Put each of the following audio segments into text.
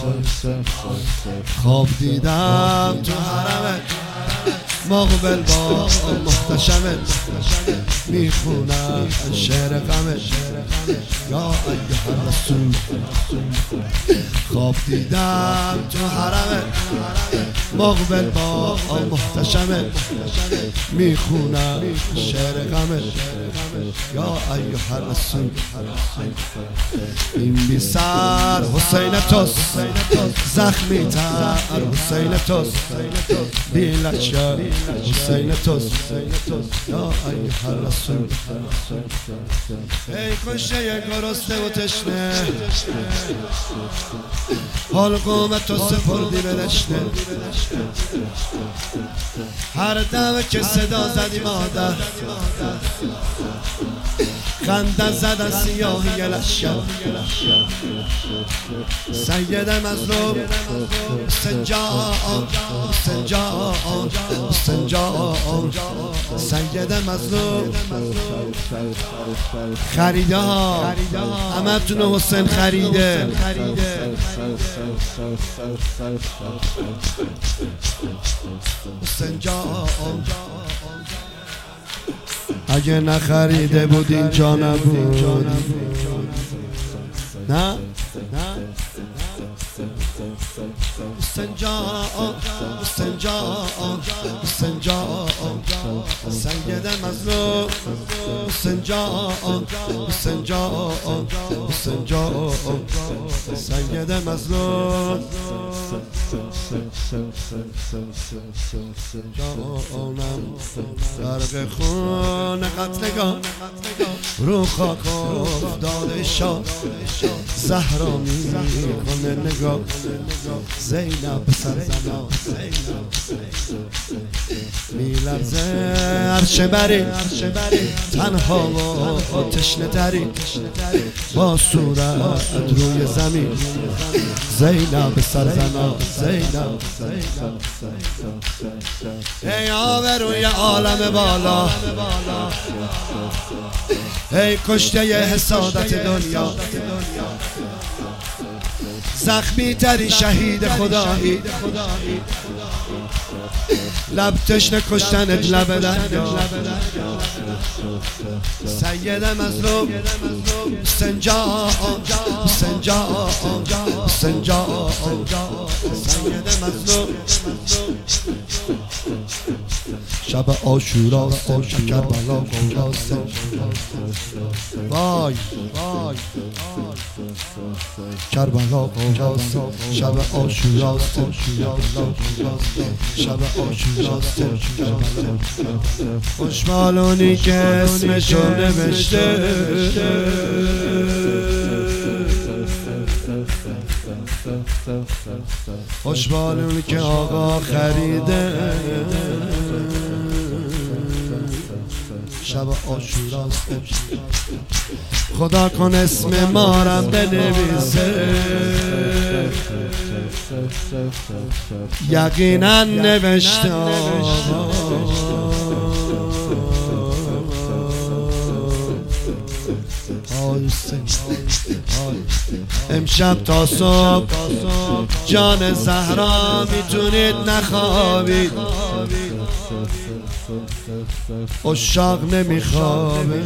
خواب دیدم تو حرمت مقبل با محتشمت میخونم شعر غمت یا ایها رسول. خواب دیدم تو حرمت مقبل با محتشمت میخونم شعر غمت یا ایها رسول. این بی سر حسین توست، زخمی تر حسین توست، بی لشکر حسین توست یا ایها رسول. ای کشته گرسنه و تشنه حلقوم تو سپردی به دشنه. هر دم که صدا زدی مادر خنده زدن سیاهی لشکر. سید مظلوم سنجان سنجان سنجان سید مظلوم خریده ها همه تون حسین خریده. سنجان اگه نخریده بود اینجا نبود. نه سنجان سنجان سنجان سید مظلوم سنجان سنجان سنجان سید مظلوم جانم غرق خون قتلگاه رو خاک افتاده شاه. زهرا میکنه نگاه زینب سر زنا میلرزه عرش بری تنها و تشنه تری با صورت روی زمین. زینب سر زنا زینب ای آبروی عالم بالا، ای کشته ی حسادت دنیا، زخمی تری شهید خدایی، لب تشنه کشتنت لب دریا. سید مظلوم سنجان سنجان سنجان سید مظلوم شب عاشورا کربلا گوراست. وای وای کربلا گوراست شب عاشوراست شب عاشوراست. خوشحالونی که اسمشو نوشته خوشحالونی که آقا خریده شب عاشوراست. خدا کن اسم مارم بنویسه یقینا نوشته امشب تا صبح جان زهرا میتونید نخوابید، عشاق نمیخوابه.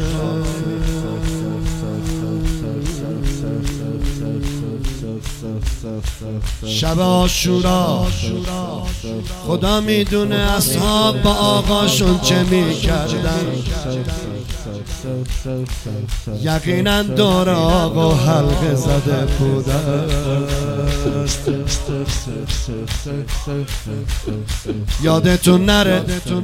شب عاشورا خدا میدونه اصحاب با آقاشون چه میکردن. یقینا دور آقا حلقه زده بودن. یادتون نره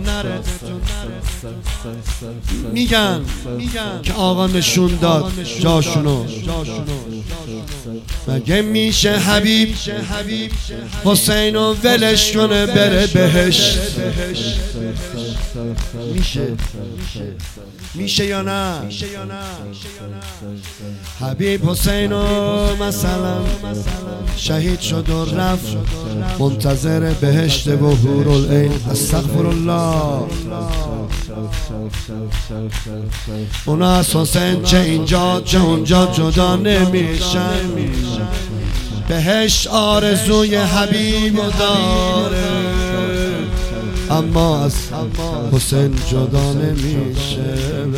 میگن که آقا نشون داد جاشونو. مگه میشه حبیب حسینو ولش کنه بره بهشت؟ میشه یا نه؟ حبیب حسینو مثلا شهید شد و رفت منتظر بهشت و حورالعین. استغفر الله. اونا از حسین چه اینجا چه اونجا جدا نمیشن. بهش آرزوی حبیب داره، اما از حسین جدا نمیشه.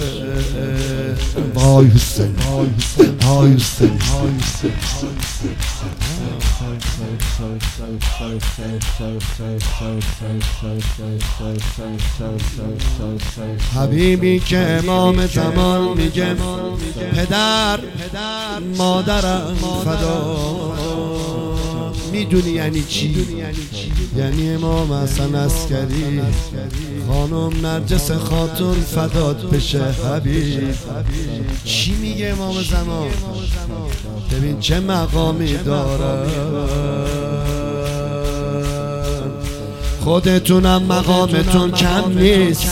وای حسین، وای حسین. حبیبی که امام زمان میگه پدر مادرم فدا. میدونی یعنی چی؟ یعنی امام حسن عسکری خانم نرجس خاتون فدات بشه حبیب. چی میگه امام زمان؟ ببین چه مقامی داره. خودتونم مقامتون کم نیست،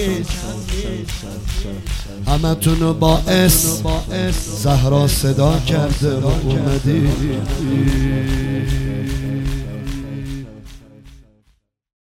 همتونو باعث زهرا صدا کرده و اومدی.